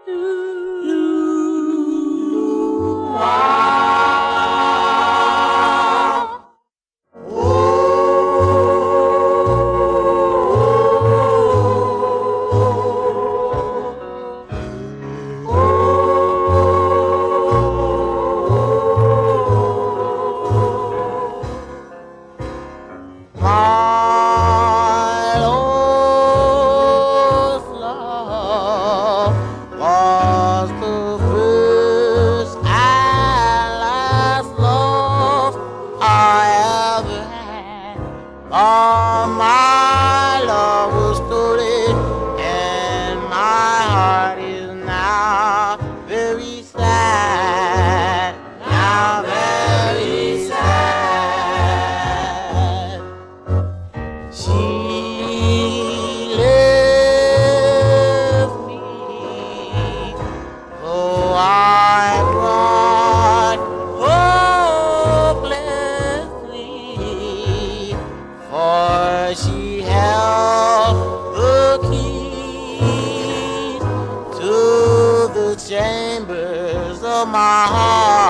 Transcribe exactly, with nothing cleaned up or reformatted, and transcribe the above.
My lost love was the first and last love I ever had. All my love was stolen, and my heart is now very sad. Now very sad. She left me, oh, I cried hopelessly, for she held the keys to the chambers of my heart.